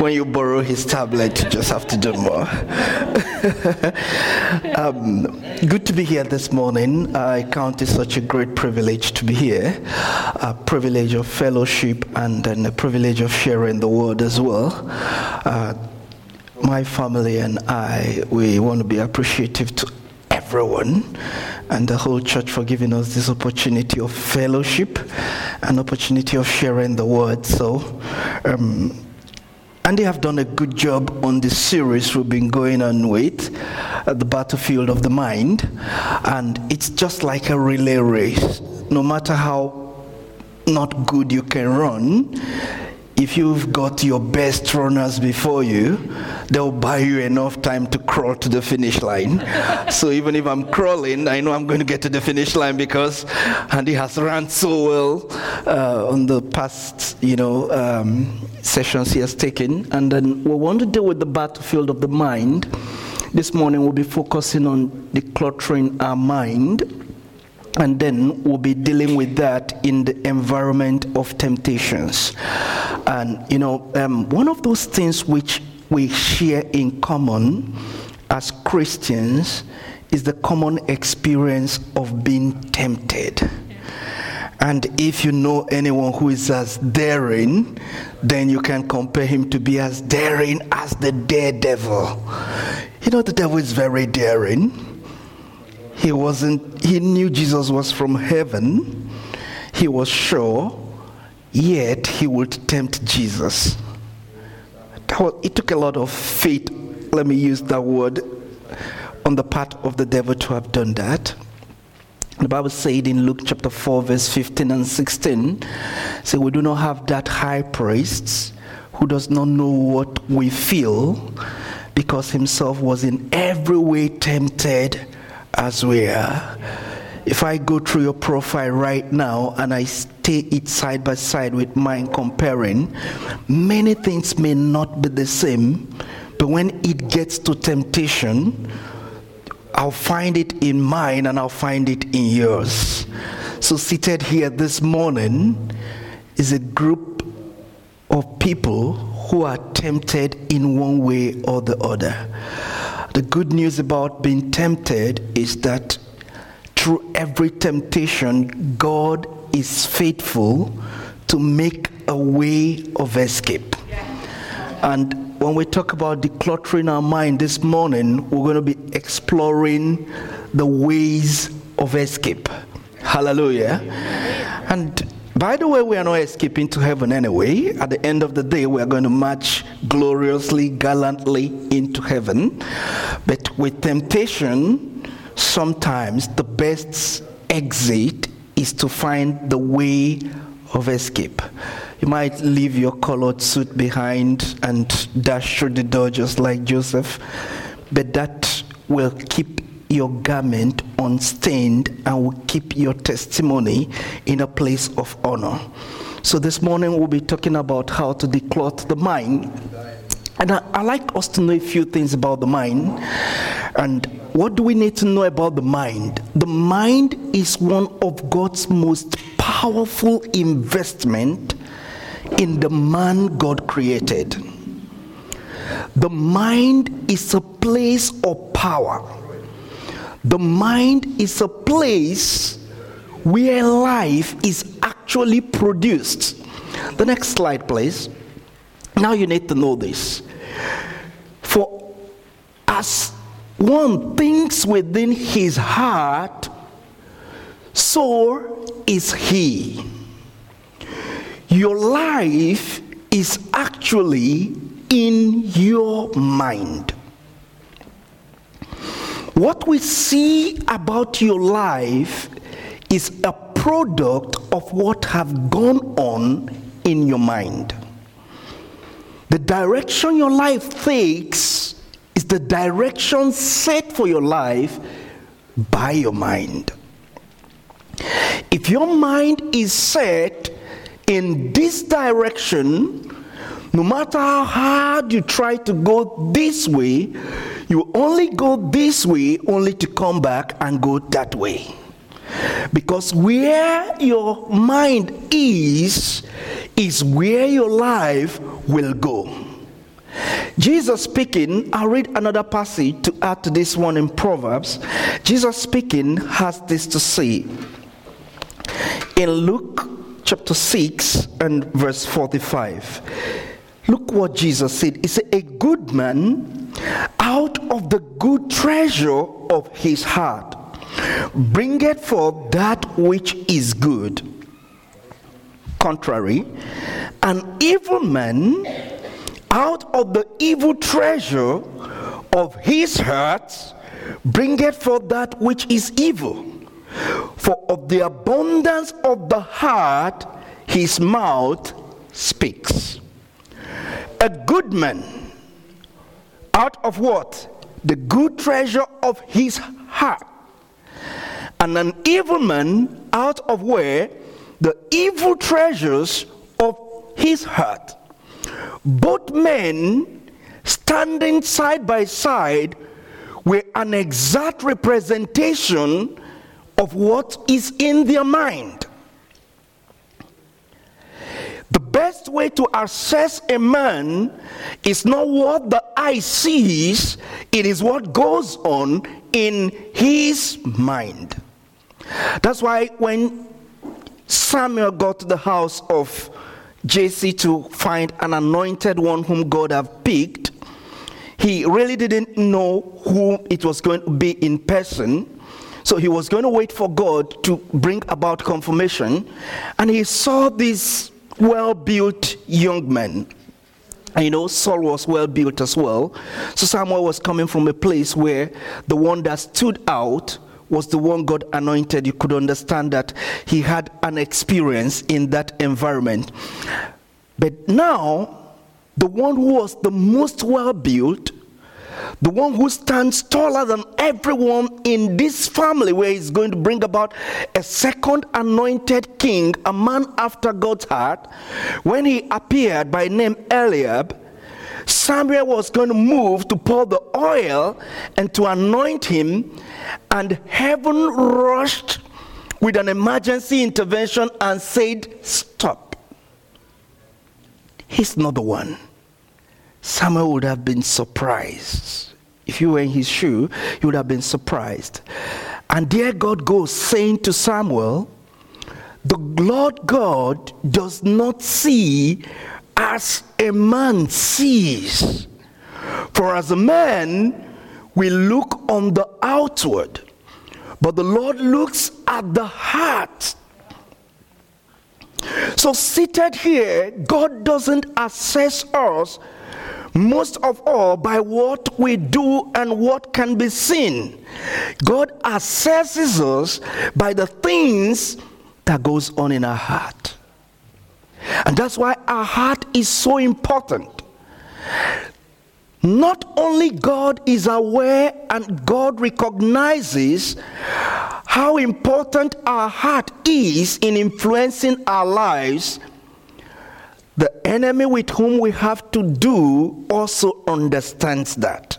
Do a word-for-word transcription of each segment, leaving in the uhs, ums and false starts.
when you borrow his tablet, you just have to do more. um, good to be here this morning. I count it such a great privilege to be here. A privilege of fellowship and then a privilege of sharing the word as well. Uh, my family and I, we want to be appreciative to everyone and the whole church for giving us this opportunity of fellowship and opportunity of sharing the word. So, um, and they have done a good job on the series we've been going on with, uh, the battlefield of the mind. And it's just like a relay race. No matter how not good you can run, if you've got your best runners before you, they'll buy you enough time to crawl to the finish line. So even if I'm crawling, I know I'm going to get to the finish line because Andy has run so well uh, on the past, you know, um, sessions he has taken. And then we want to deal with the battlefield of the mind. This morning we'll be focusing on decluttering our mind. And then we'll be dealing with that in the environment of temptations. And, you know, um, one of those things which we share in common as Christians is the common experience of being tempted. And if you know anyone who is as daring, then you can compare him to be as daring as the daredevil. You know, the devil is very daring. He wasn't, he knew Jesus was from heaven. He was sure, yet he would tempt Jesus. It took a lot of faith, let me use that word, on the part of the devil to have done that. The Bible said in Luke chapter four, verse fifteen and sixteen, say, we do not have that high priest who does not know what we feel, because himself was in every way tempted as we are. If I go through your profile right now and I stay it side by side with mine comparing, many things may not be the same, but when it gets to temptation, I'll find it in mine and I'll find it in yours. So seated here this morning is a group of people who are tempted in one way or the other. The good news about being tempted is that through every temptation, God is faithful to make a way of escape. And when we talk about decluttering our mind this morning, we're going to be exploring the ways of escape. Hallelujah. And by the way, we are not escaping to heaven anyway. At the end of the day, we are going to march gloriously, gallantly into heaven. But with temptation, sometimes the best exit is to find the way of escape. You might leave your colored suit behind and dash through the door just like Joseph, but that will keep your garment unstained and will keep your testimony in a place of honor. So this morning we'll be talking about how to declutter the mind. And I, I like us to know a few things about the mind. And what do we need to know about the mind? The mind is one of God's most powerful investment in the man God created. The mind is a place of power. The mind is a place where life is actually produced. The next slide, please. Now you need to know this. For as one thinks within his heart, so is he. Your life is actually in your mind. What we see about your life is a product of what have gone on in your mind. The direction your life takes is the direction set for your life by your mind. If your mind is set in this direction, no matter how hard you try to go this way, you only go this way only to come back and go that way. Because where your mind is, is where your life will go. Jesus speaking, I'll read another passage to add to this one in Proverbs. Jesus speaking has this to say. In Luke chapter six and verse forty-five. Look what Jesus said. He said, a good man out of the good treasure of his heart bringeth forth that which is good. Contrary, an evil man out of the evil treasure of his heart bringeth forth that which is evil. For of the abundance of the heart his mouth speaks. A good man out of what? The good treasure of his heart. And an evil man out of where? The evil treasures of his heart. Both men standing side by side were an exact representation of what is in their mind. The best way to assess a man is not what the eye sees, it is what goes on in his mind. That's why when Samuel got to the house of Jesse to find an anointed one whom God had picked, he really didn't know who it was going to be in person. So he was going to wait for God to bring about confirmation. And he saw this well-built young man. And you know, Saul was well-built as well. So Samuel was coming from a place where the one that stood out was the one God anointed. You could understand that he had an experience in that environment. But now, the one who was the most well-built, the one who stands taller than everyone in this family, where he's going to bring about a second anointed king, a man after God's heart, when he appeared by name Eliab, Samuel was going to move to pour the oil and to anoint him, and heaven rushed with an emergency intervention and said, stop. He's not the one. Samuel would have been surprised. If you were in his shoe, you would have been surprised. And there God goes saying to Samuel, the Lord God does not see as a man sees. For as a man will look on the outward, but the Lord looks at the heart. So seated here, God doesn't assess us most of all by what we do and what can be seen. God assesses us by the things that goes on in our heart. And that's why our heart is so important. Not only God is aware and God recognizes how important our heart is in influencing our lives, the enemy with whom we have to do also understands that.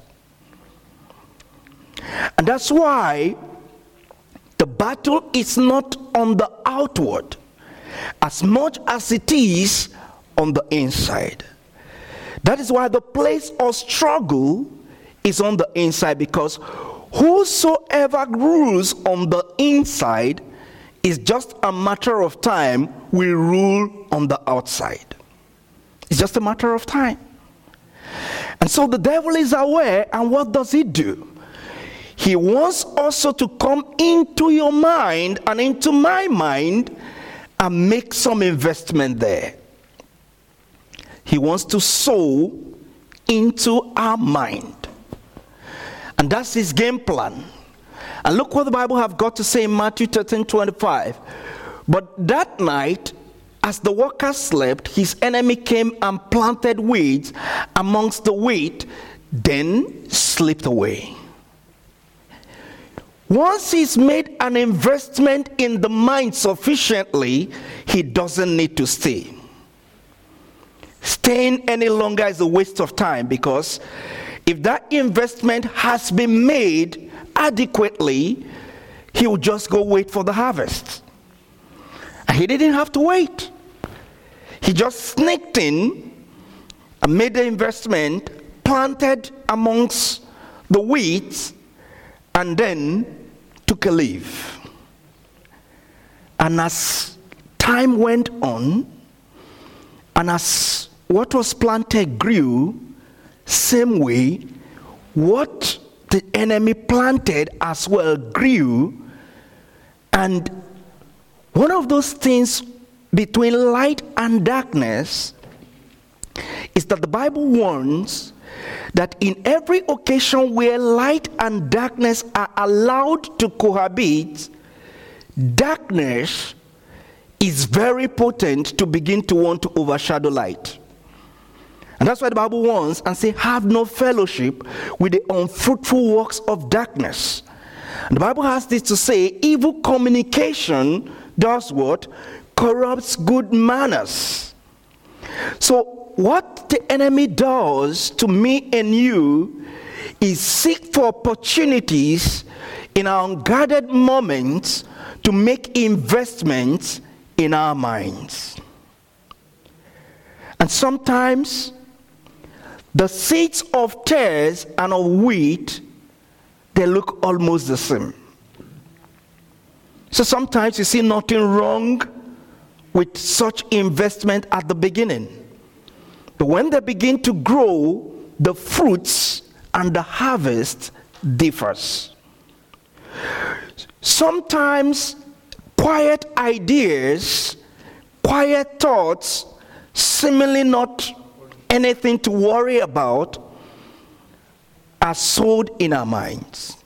And that's why the battle is not on the outward as much as it is on the inside. That is why the place of struggle is on the inside, because whosoever rules on the inside is just a matter of time will rule on the outside. It's just a matter of time. And so the devil is aware, and what does he do? He wants also to come into your mind and into my mind and make some investment there. He wants to sow into our mind. And that's his game plan. And look what the Bible have got to say in Matthew thirteen twenty-five. But that night, as the workers slept, his enemy came and planted weeds amongst the wheat, then slipped away. Once he's made an investment in the mind sufficiently, he doesn't need to stay. Staying any longer is a waste of time, because if that investment has been made adequately, he will just go wait for the harvest. And he didn't have to wait. He just sneaked in and made the investment, planted amongst the wheat and then took a leaf. And as time went on, and as what was planted grew, same way, what the enemy planted as well grew. And one of those things between light and darkness is that the Bible warns that in every occasion where light and darkness are allowed to cohabit, darkness is very potent to begin to want to overshadow light. And that's why the Bible warns and say, have no fellowship with the unfruitful works of darkness. And the Bible has this to say, evil communication does what? Corrupts good manners. So what the enemy does to me and you is seek for opportunities in our unguarded moments to make investments in our minds. And sometimes the seeds of tares and of wheat, they look almost the same. So sometimes you see nothing wrong with such investment at the beginning. But when they begin to grow, the fruits and the harvest differs. Sometimes quiet ideas, quiet thoughts, seemingly not anything to worry about, are sowed in our minds.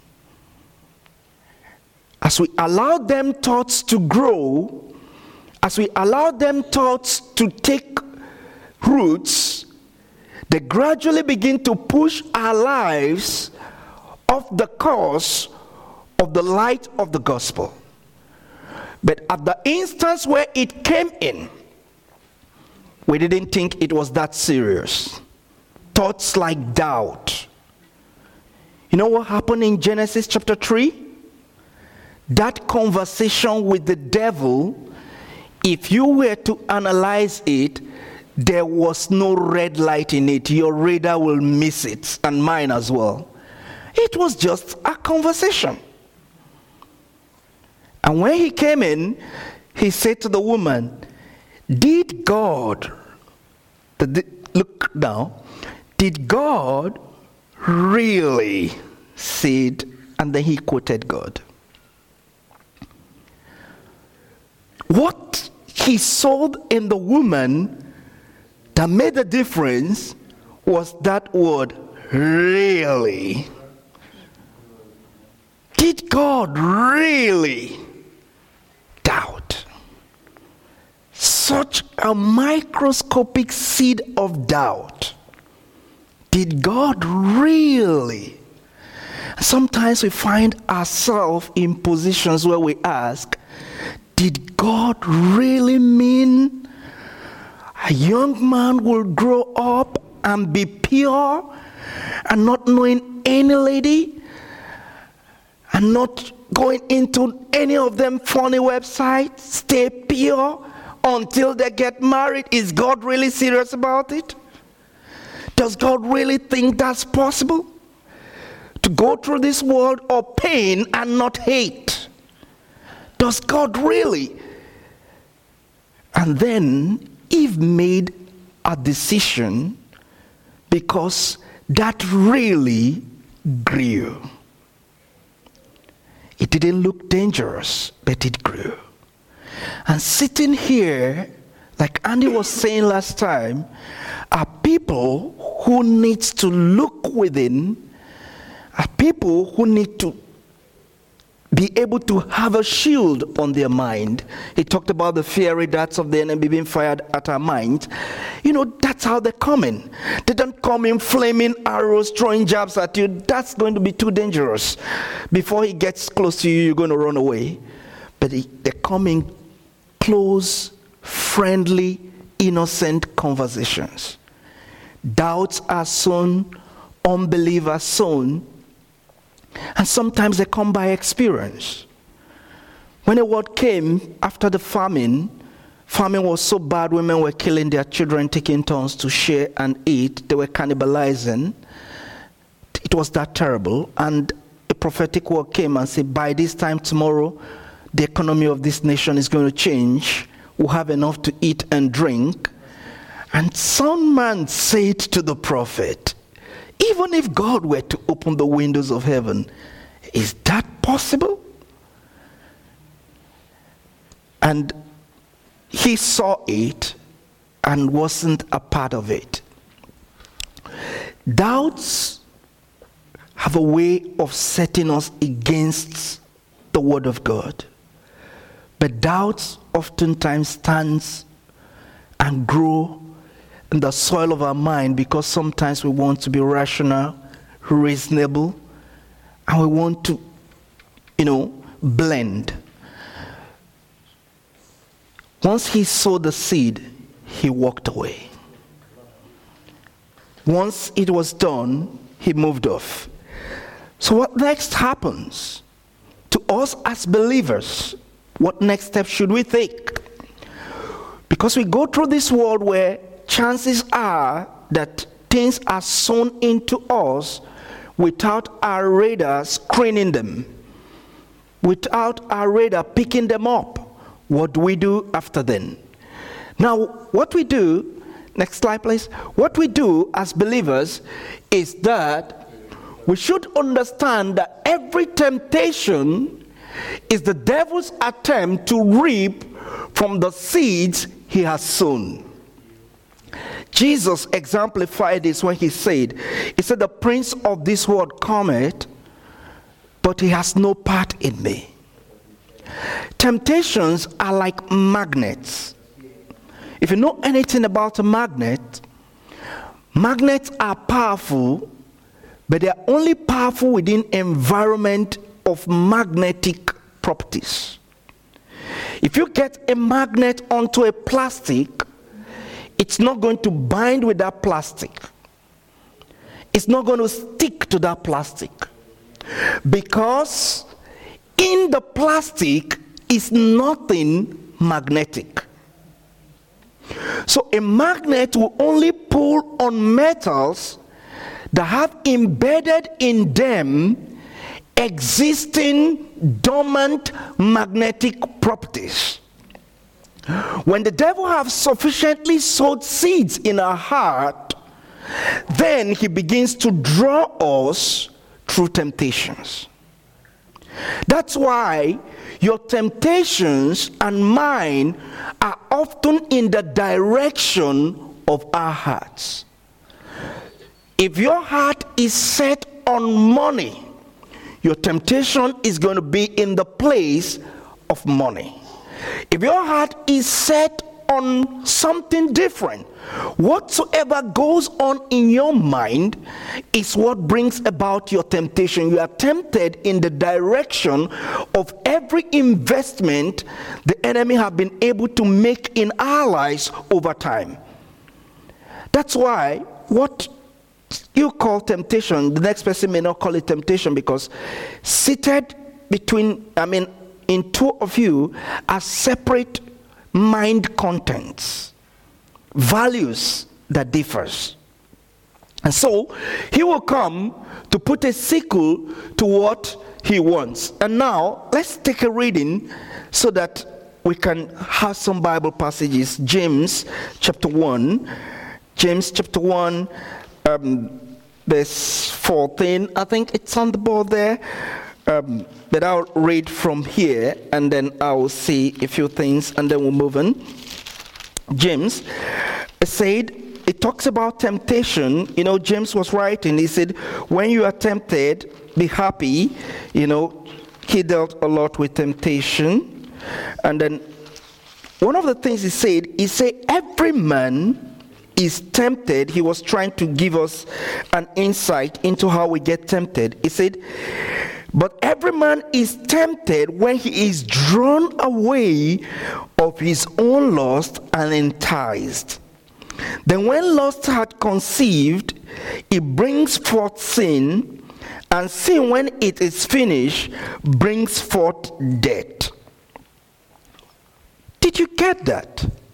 As we allow them thoughts to grow, as we allow them thoughts to take roots, they gradually begin to push our lives off the course of the light of the gospel. But at the instance where it came in, we didn't think it was that serious. Thoughts like doubt. You know what happened in Genesis chapter three? That conversation with the devil, if you were to analyze it, there was no red light in it. Your radar will miss it, and mine as well. It was just a conversation. And when he came in, he said to the woman, did God, look now, did God really say it? And then he quoted God. What he saw in the woman that made the difference was that word, really. Did God really? Doubt. Such a microscopic seed of doubt. Did God really? Sometimes we find ourselves in positions where we ask, did God really mean a young man will grow up and be pure and not knowing any lady and not going into any of them funny websites, stay pure until they get married? Is God really serious about it? Does God really think that's possible? To go through this world of pain and not hate? Does God really? And then Eve made a decision because that really grew. It didn't look dangerous, but it grew. And sitting here, like Andy was saying last time, are people who need to look within, are people who need to be able to have a shield on their mind. He talked about the fiery darts of the enemy being fired at our minds. You know, that's how they come in. They don't come in flaming arrows, throwing jabs at you. That's going to be too dangerous. Before he gets close to you, you're going to run away. But they come in close, friendly, innocent conversations. Doubts are sown, unbelief are sown, and sometimes they come by experience. When a word came after the famine, Famine was so bad, women were killing their children, taking turns to share and eat. They were cannibalizing. It was that terrible. And a prophetic word came and said, by this time tomorrow, the economy of this nation is going to change. We'll have enough to eat and drink. And some man said to the prophet, even if God were to open the windows of heaven, is that possible? And he saw it and wasn't a part of it. Doubts have a way of setting us against the word of God. But doubts oftentimes stands and grow in the soil of our mind because sometimes we want to be rational, reasonable, and we want to, you know, blend. Once he sowed the seed, he walked away. Once it was done, he moved off. So what next happens to us as believers? What next step should we take? Because we go through this world where chances are that things are sown into us without our radar screening them, without our radar picking them up. What do we do after then? Now, what we do, next slide please, what we do as believers is that we should understand that every temptation is the devil's attempt to reap from the seeds he has sown. Jesus exemplified this when he said, he said, the prince of this world cometh, but he has no part in me. Temptations are like magnets. If you know anything about a magnet, magnets are powerful, but they are only powerful within environment of magnetic properties. If you get a magnet onto a plastic, it's not going to bind with that plastic. It's not going to stick to that plastic. Because in the plastic is nothing magnetic. So a magnet will only pull on metals that have embedded in them existing dormant magnetic properties. When the devil has sufficiently sowed seeds in our heart, then he begins to draw us through temptations. That's why your temptations and mine are often in the direction of our hearts. If your heart is set on money, your temptation is going to be in the place of money. If your heart is set on something different, whatsoever goes on in your mind is what brings about your temptation. You are tempted in the direction of every investment the enemy have been able to make in our lives over time. That's why what you call temptation, the next person may not call it temptation, because seated between, I mean, in two of you are separate mind contents, values that differs. And so he will come to put a sickle to what he wants. And now let's take a reading so that we can have some Bible passages. James chapter one, James chapter one, um, verse fourteen. I think it's on the board there. Um, but I'll read from here, and then I'll see a few things, and then we'll move on. James said, it talks about temptation. You know, James was writing, he said, when you are tempted, be happy. You know, he dealt a lot with temptation. And then one of the things he said, he said, every man is tempted. He was trying to give us an insight into how we get tempted. He said, but every man is tempted when he is drawn away of his own lust and enticed. Then when lust had conceived, it brings forth sin, and sin, when it is finished, brings forth death. Did you get that?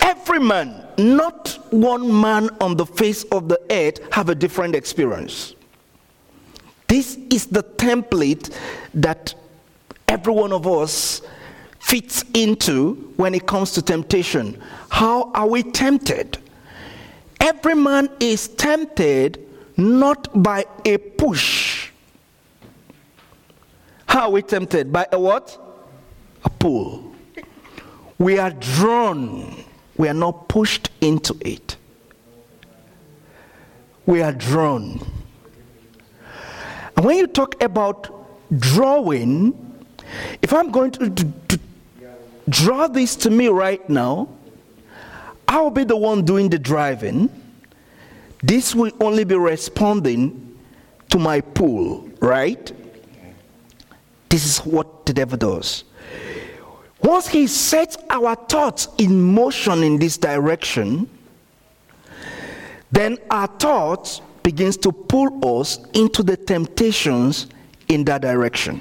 Every man, not one man on the face of the earth, have a different experience. This is the template that every one of us fits into when it comes to temptation. How are we tempted? Every man is tempted not by a push. How are we tempted? By a what? A pull. We are drawn. We are not pushed into it. We are drawn. And when you talk about drawing, if I'm going to, to, to draw this to me right now, I'll be the one doing the driving. This will only be responding to my pull, right? This is what the devil does. Once he sets our thoughts in motion in this direction, then our thoughts begins to pull us into the temptations in that direction.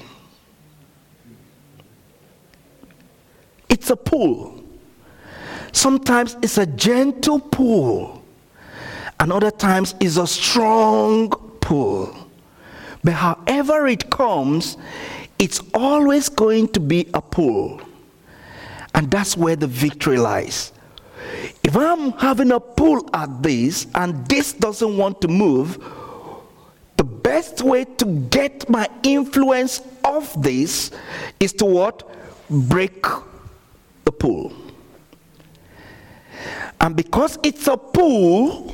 It's a pull. Sometimes it's a gentle pull, and other times it's a strong pull. But however it comes, it's always going to be a pull. And that's where the victory lies. If I'm having a pull at this and this doesn't want to move, the best way to get my influence off this is to what? Break the pull. And because it's a pull,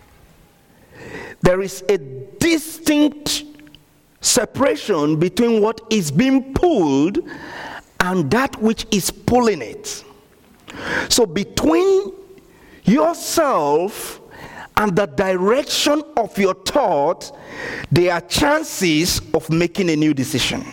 there is a distinct separation between what is being pulled and that which is pulling it. So between yourself and the direction of your thought, there are chances of making a new decision.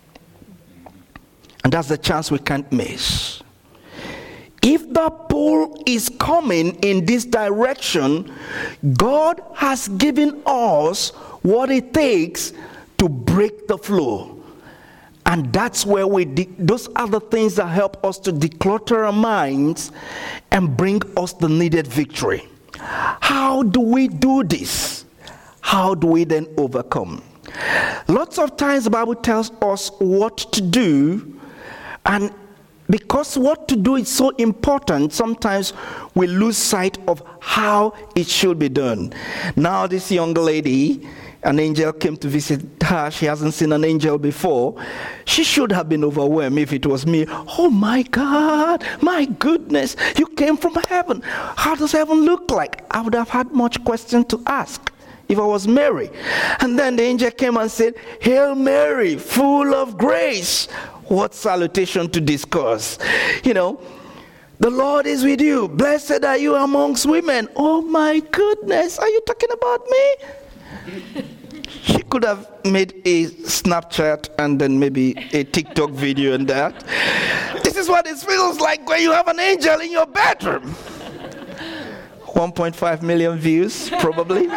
And that's the chance we can't miss. If the pull is coming in this direction, God has given us what it takes to break the flow. And that's where we, de- those are the things that help us to declutter our minds and bring us the needed victory. How do we do this? How do we then overcome? Lots of times the Bible tells us what to do, and because what to do is so important, sometimes we lose sight of how it should be done. Now this young lady, an angel came to visit her. She hasn't seen an angel before. She should have been overwhelmed if it was me. Oh my God, my goodness, you came from heaven. How does heaven look like? I would have had much question to ask if I was Mary. And then the angel came and said, Hail Mary, full of grace. What salutation to discuss. You know, the Lord is with you. Blessed are you amongst women. Oh my goodness, are you talking about me? She could have made a Snapchat and then maybe a TikTok video and that. This is what it feels like when you have an angel in your bedroom. one point five million views, probably.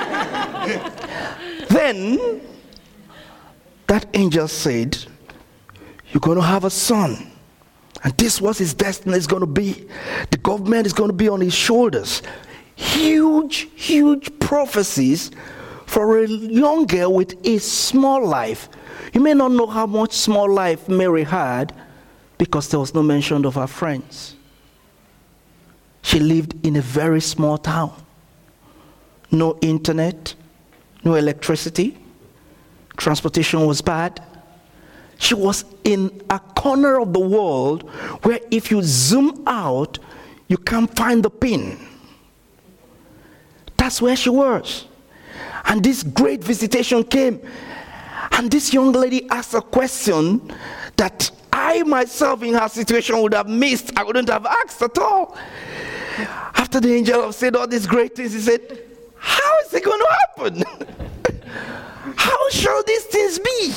Then, that angel said, you're going to have a son. And this was his destiny is going to be. The government is going to be on his shoulders. Huge, huge prophecies for a young girl with a small life. You may not know how much small life Mary had because there was no mention of her friends. She lived in a very small town. No internet, no electricity. Transportation was bad. She was in a corner of the world where if you zoom out, you can't find the pin. That's where she was. And this great visitation came. And this young lady asked a question that I myself in her situation would have missed. I wouldn't have asked at all. After the angel had said all these great things, he said, how is it going to happen? How shall these things be?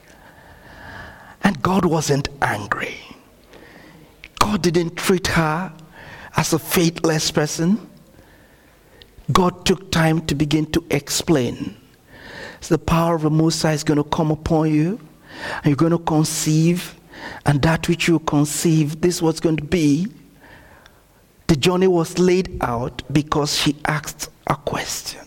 And God wasn't angry. God didn't treat her as a faithless person. God took time to begin to explain. So the power of the Most High is going to come upon you, and you're going to conceive, and that which you conceive, this is what's going to be The journey was laid out because she asked a question.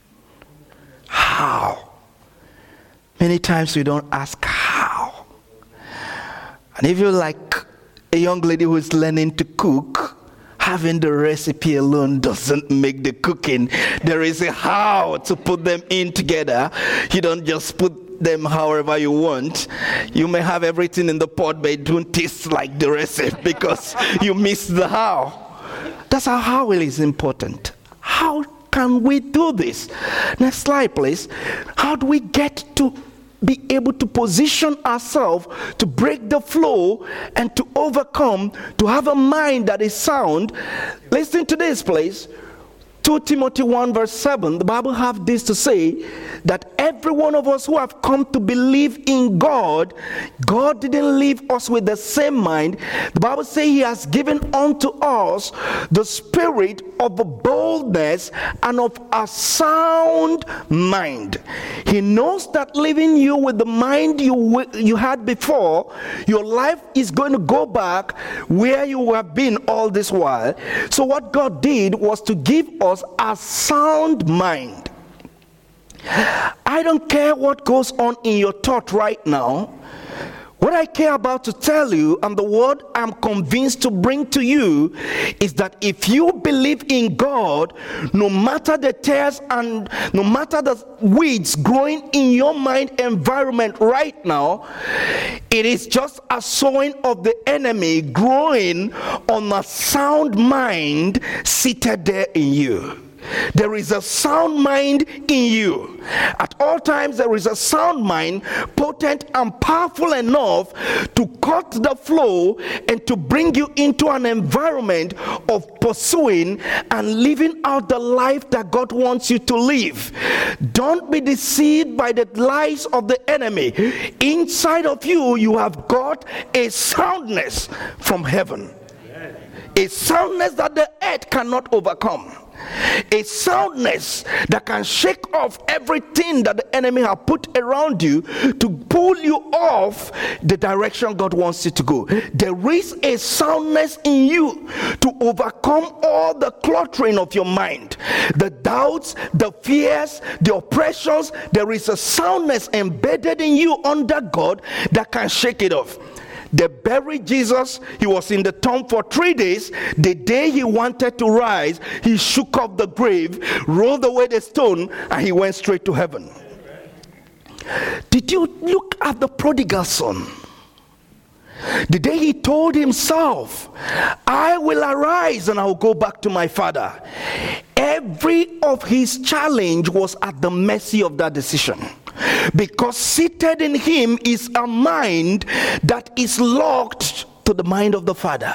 How? Many times we don't ask how. And if you're like a young lady who is learning to cook, having the recipe alone doesn't make the cooking. There is a how to put them in together. You don't just put them however you want. You may have everything in the pot, but it don't taste like the recipe because you missed the how. That's how how is important. How can we do this? Next slide, please. How do we get to be able to position ourselves to break the flow and to overcome, to have a mind that is sound? Listen to this, please. Second Timothy one verse seven, the Bible have this to say, that every one of us who have come to believe in God, God didn't leave us with the same mind. The Bible says he has given unto us the spirit of a boldness and of a sound mind. He knows that leaving you with the mind you you had before, your life is going to go back where you have been all this while. So what God did was to give us a sound mind. I don't care what goes on in your thought right now. What I care about to tell you, and the word I'm convinced to bring to you, is that if you believe in God, no matter the tares and no matter the weeds growing in your mind environment right now, it is just a sowing of the enemy growing on a sound mind seated there in you. There is a sound mind in you. At all times there is a sound mind, potent and powerful enough to cut the flow and to bring you into an environment of pursuing and living out the life that God wants you to live. Don't be deceived by the lies of the enemy. Inside of you, you have got a soundness from heaven. A soundness that the earth cannot overcome. A soundness that can shake off everything that the enemy has put around you to pull you off the direction God wants you to go. There is a soundness in you to overcome all the cluttering of your mind, the doubts, the fears, the oppressions. There is a soundness embedded in you under God that can shake it off. They buried Jesus. He was in the tomb for three days. The day he wanted to rise, he shook off the grave, rolled away the stone, and he went straight to heaven. Did you look at the prodigal son? The day he told himself, I will arise and I will go back to my father. Every of his challenge was at the mercy of that decision. Because seated in him is a mind that is locked to the mind of the Father.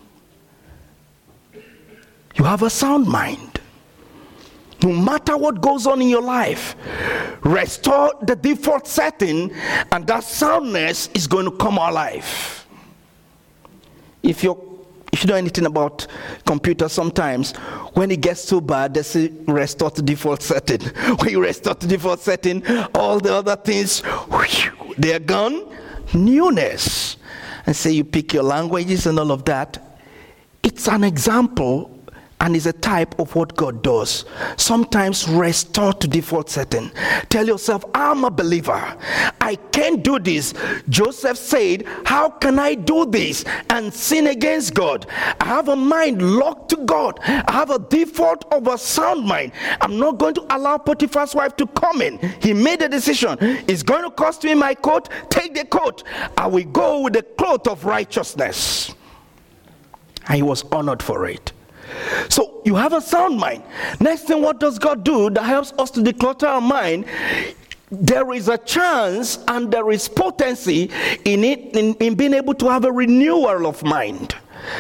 You have a sound mind. No matter what goes on in your life, restore the default setting and that soundness is going to come alive. If you're If you know anything about computers, sometimes when it gets too bad, they say restore to default setting. When you restore to default setting, all the other things, whew, they are gone. Newness. And say you pick your languages and all of that. It's an example and is a type of what God does. Sometimes restore to default setting. Tell yourself, I'm a believer. I can't do this. Joseph said, how can I do this and sin against God? I have a mind locked to God. I have a default of a sound mind. I'm not going to allow Potiphar's wife to come in. He made a decision. It's going to cost me my coat. Take the coat. I will go with the cloth of righteousness. And he was honored for it. So you have a sound mind. Next thing, what does God do that helps us to declutter our mind? There is a chance and there is potency in it, in, in being able to have a renewal of mind.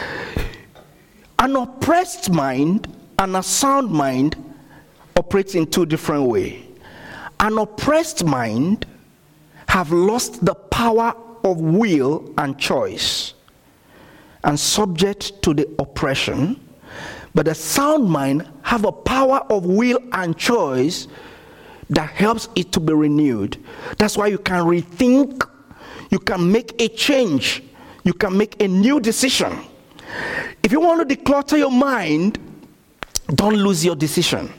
An oppressed mind and a sound mind operates in two different ways. An oppressed mind have lost the power of will and choice and subject to the oppression. But a sound mind have a power of will and choice that helps it to be renewed. That's why you can rethink, you can make a change, you can make a new decision. If you want to declutter your mind, don't lose your decision.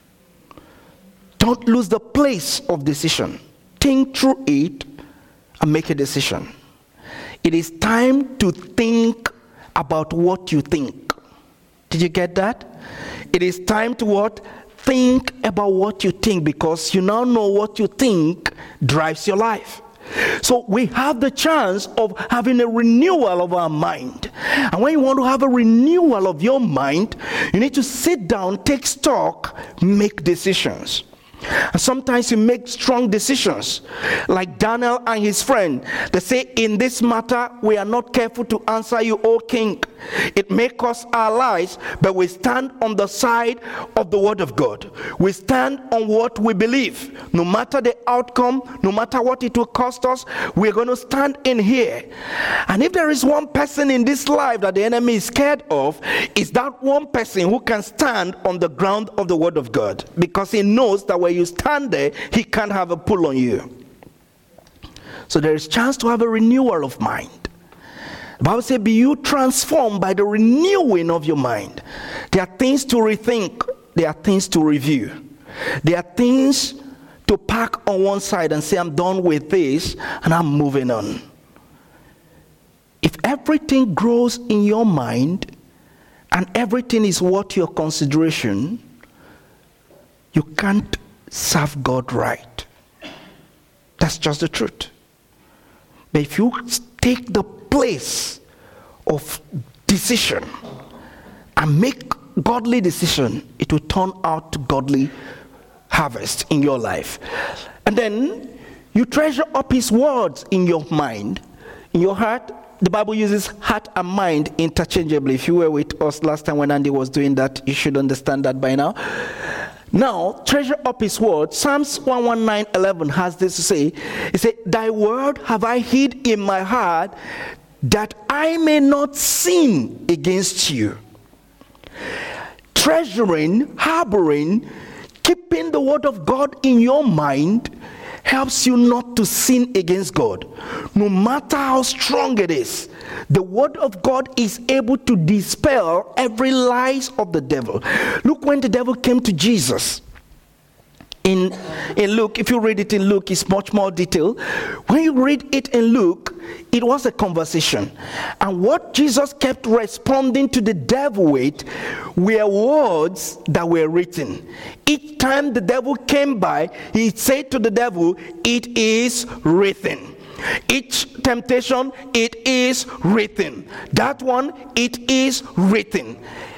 Don't lose the place of decision. Think through it and make a decision. It is time to think about what you think. Did you get that? It is time to what? Think about what you think, because you now know what you think drives your life. So we have the chance of having a renewal of our mind. And when you want to have a renewal of your mind, you need to sit down, take stock, make decisions. And sometimes you make strong decisions, like Daniel and his friend. They say, in this matter, we are not careful to answer you, O king. It may cost our lives, but we stand on the side of the word of God. We stand on what we believe. No matter the outcome, no matter what it will cost us, we're going to stand in here. And if there is one person in this life that the enemy is scared of, it's that one person who can stand on the ground of the word of God, because he knows that when you stand there, he can't have a pull on you. So there is chance to have a renewal of mind. The Bible says, be you transformed by the renewing of your mind. There are things to rethink. There are things to review. There are things to park on one side and say, I'm done with this and I'm moving on. If everything grows in your mind and everything is worth your consideration, you can't serve God right. That's just the truth. But if you take the place of decision and make godly decision, it will turn out to godly harvest in your life. And then you treasure up his words in your mind, in your heart. The Bible uses heart and mind interchangeably. If you were with us last time when Andy was doing that, you should understand that by now. Now, treasure up his word. Psalms one nineteen eleven has this to say. It says, thy word have I hid in my heart, that I may not sin against you. Treasuring, harboring, keeping the word of God in your mind helps you not to sin against God. No matter how strong it is, the word of God is able to dispel every lies of the devil. Look, when the devil came to Jesus, in, in Luke, if you read it in Luke, it's much more detailed. When you read it in Luke, it was a conversation. And what Jesus kept responding to the devil with were words that were written. Each time the devil came by, he said to the devil, it is written. Each temptation, it is written. That one, it is written.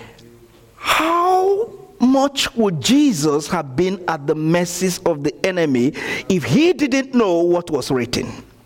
How much would Jesus have been at the mercies of the enemy if he didn't know what was written?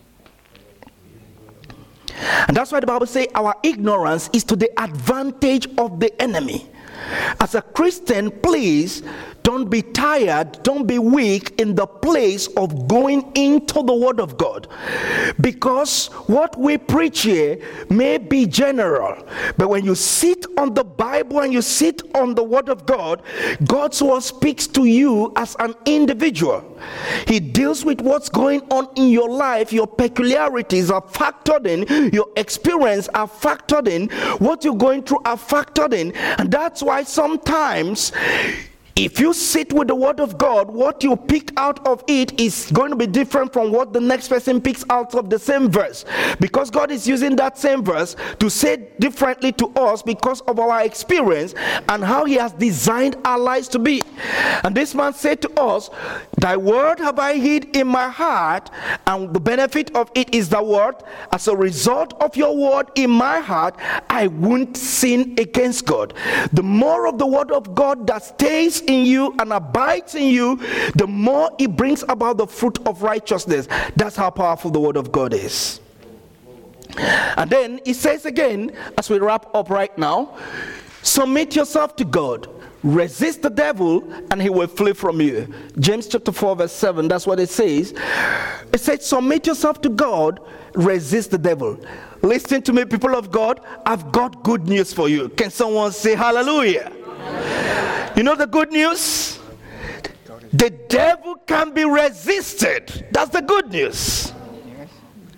And that's why the Bible says our ignorance is to the advantage of the enemy. As a Christian, please don't be tired, don't be weak in the place of going into the Word of God. Because what we preach here may be general, but when you sit on the Bible and you sit on the Word of God, God's Word speaks to you as an individual. He deals with what's going on in your life. Your peculiarities are factored in, your experience are factored in, what you're going through are factored in. And that's why sometimes if you sit with the word of God, what you pick out of it is going to be different from what the next person picks out of the same verse. Because God is using that same verse to say differently to us because of our experience and how he has designed our lives to be. And this man said to us, thy word have I hid in my heart, and the benefit of it is the word. As a result of your word in my heart, I won't sin against God. The more of the word of God that stays in you and abides in you, the more it brings about the fruit of righteousness. That's how powerful the word of God is. And then it says again, as we wrap up right now, submit yourself to God, resist the devil, and he will flee from you. James chapter four verse seven, that's what it says. It says, submit yourself to God, resist the devil. Listen to me, people of God, I've got good news for you. Can someone say hallelujah? You know the good news? The devil can be resisted. That's the good news.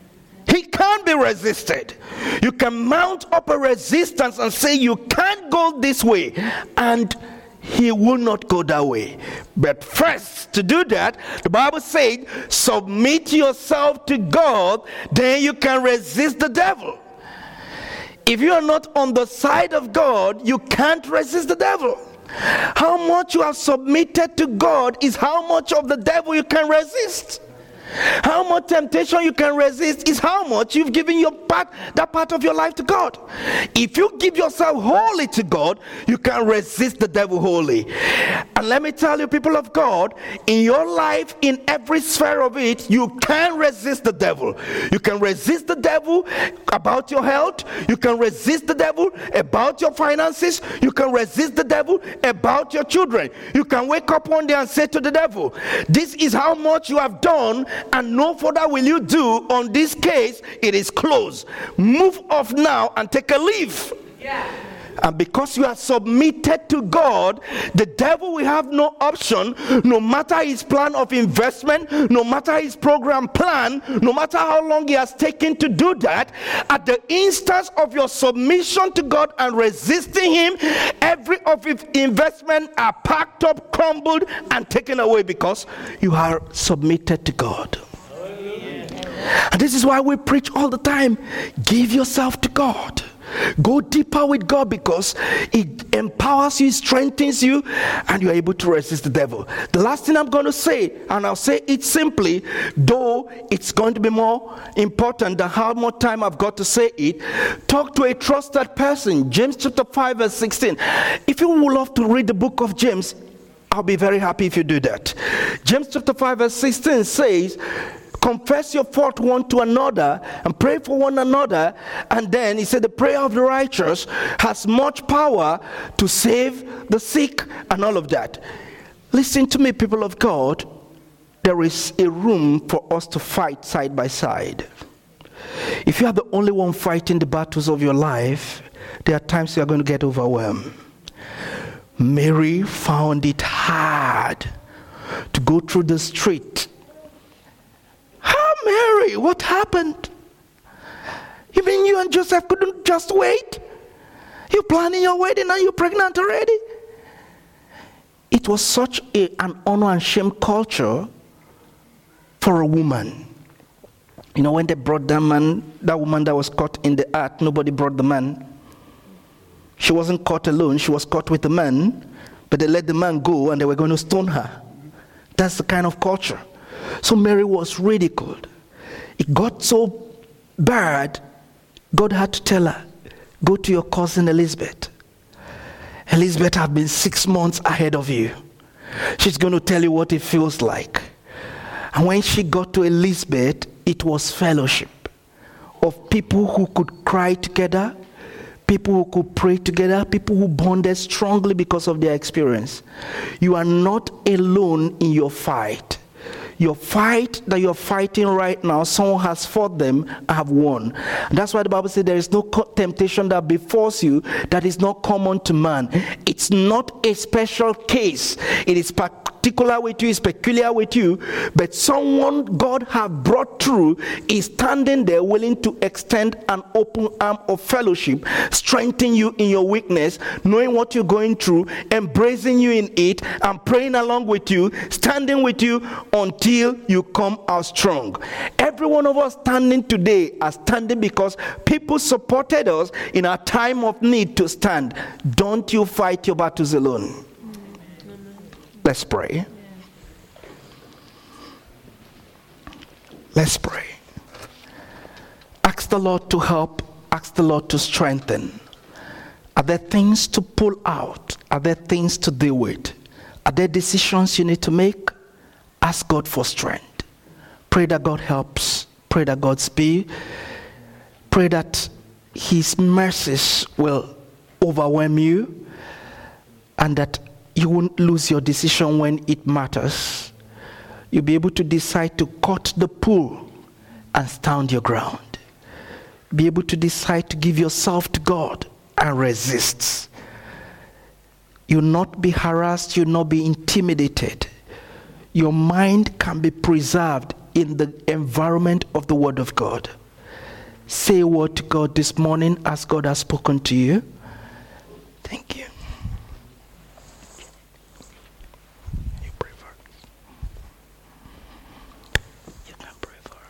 He can't be resisted. You can mount up a resistance and say you can't go this way, and he will not go that way. But first, to do that, the Bible says, submit yourself to God, then you can resist the devil. If you are not on the side of God, you can't resist the devil. How much you have submitted to God is how much of the devil you can resist. How much temptation you can resist is how much you've given your part, that part of your life to God. If you give yourself wholly to God, you can resist the devil wholly. And let me tell you, people of God, in your life, in every sphere of it, you can resist the devil. You can resist the devil about your health. You can resist the devil about your finances. You can resist the devil about your children. You can wake up one day and say to the devil, this is how much you have done, and no further will you do on this case. It is closed. Move off now and take a leave. Yeah. And because you are submitted to God, the devil will have no option, no matter his plan of investment, no matter his program plan, no matter how long he has taken to do that. At the instance of your submission to God and resisting him, every of his investment are packed up, crumbled, and taken away because you are submitted to God. And this is why we preach all the time, give yourself to God. Go deeper with God, because it empowers you, strengthens you, and you're able to resist the devil. The last thing I'm going to say, and I'll say it simply, though it's going to be more important than how much time I've got to say it, talk to a trusted person. James chapter five verse sixteen. If you would love to read the book of James, I'll be very happy if you do that. James chapter five verse sixteen says, confess your fault one to another and pray for one another. And then he said the prayer of the righteous has much power to save the sick and all of that. Listen to me, people of God. There is a room for us to fight side by side. If you are the only one fighting the battles of your life, there are times you are going to get overwhelmed. Mary found it hard to go through the street. Mary, what happened? You mean you and Joseph couldn't just wait? You're planning your wedding and you're pregnant already? It was such a, an honor and shame culture for a woman. You know, when they brought that man, that woman that was caught in the act, nobody brought the man. She wasn't caught alone, she was caught with the man, but they let the man go and they were going to stone her. That's the kind of culture. So Mary was ridiculed. It got so bad, God had to tell her, go to your cousin Elizabeth. Elizabeth has been six months ahead of you. She's going to tell you what it feels like. And when she got to Elizabeth, it was fellowship of people who could cry together, people who could pray together, people who bonded strongly because of their experience. You are not alone in your fight. Your fight that you're fighting right now, someone has fought them and have won. That's why the Bible says there is no temptation that befalls you that is not common to man. It's not a special case. It is particular with you, it's peculiar with you, but someone God have brought through is standing there willing to extend an open arm of fellowship, strengthen you in your weakness, knowing what you're going through, embracing you in it, and praying along with you, standing with you until you come out strong. Every one of us standing today are standing because people supported us in our time of need to stand. Don't you fight your battles alone. Let's pray. Let's pray. Ask the Lord to help. Ask the Lord to strengthen. Are there things to pull out? Are there things to deal with? Are there decisions you need to make? Ask God for strength. Pray that God helps. Pray that God speaks. Pray that His mercies will overwhelm you and that you won't lose your decision when it matters. You'll be able to decide to cut the pull and stand your ground. Be able to decide to give yourself to God and resist. You'll not be harassed. You'll not be intimidated. Your mind can be preserved in the environment of the Word of God. say a word to God this morning as God has spoken to you. Thank you. You pray for us. You can pray for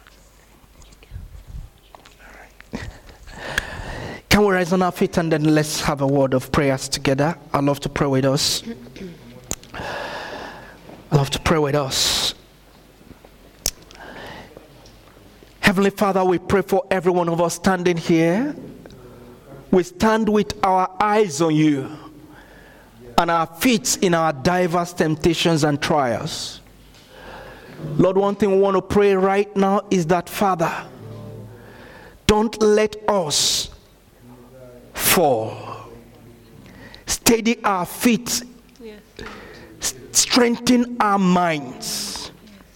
us. All right. Can we rise on our feet and then let's have a word of prayers together? I'd love to pray with us. I'd love to pray with us. Heavenly Father, we pray for every one of us standing here. We stand with our eyes on you and our feet in our diverse temptations and trials. Lord, one thing we want to pray right now is that, Father, don't let us fall. Steady our feet. Yes. Strengthen our minds.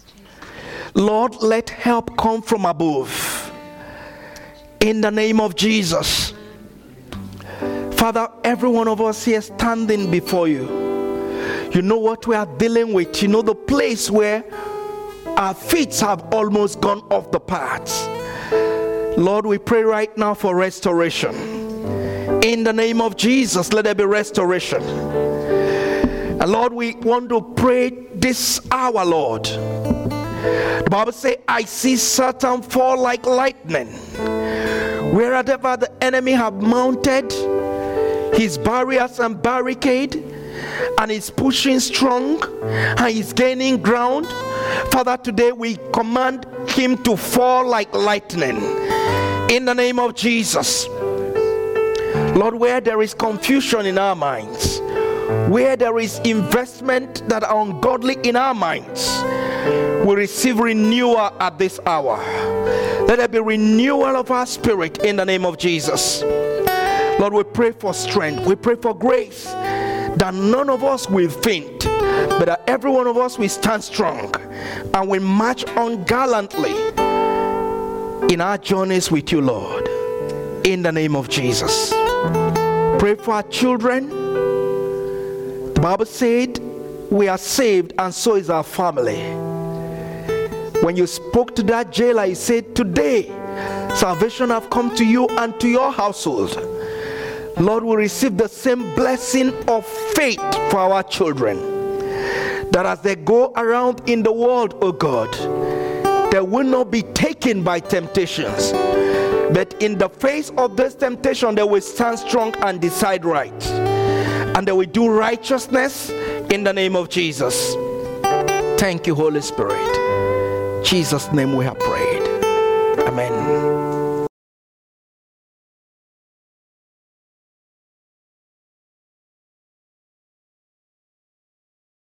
Lord, let help come from above. In the name of Jesus. Father, every one of us here standing before you, you know what we are dealing with. You know the place where our feet have almost gone off the path. Lord, we pray right now for restoration. In the name of Jesus, let there be restoration. And Lord, we want to pray this hour, Lord. The Bible says, I see Satan fall like lightning. Wherever the enemy have mounted his barriers and barricade, and he's pushing strong, and he's gaining ground. Father, today we command him to fall like lightning. In the name of Jesus. Lord, where there is confusion in our minds, where there is investment that are ungodly in our minds, we receive renewal at this hour. Let there be renewal of our spirit in the name of Jesus. Lord, we pray for strength. We pray for grace, that none of us will faint, but that every one of us will stand strong and will march on gallantly in our journeys with you, Lord, in the name of Jesus. Pray for our children. The Bible said we are saved, and so is our family. When you spoke to that jailer, he said, today salvation have come to you and to your household. Lord, we receive the same blessing of faith for our children, that as they go around in the world, oh God, they will not be taken by temptations, but in the face of this temptation, they will stand strong and decide right, and they will do righteousness in the name of Jesus. Thank you, Holy Spirit. In Jesus' name we have prayed. Amen.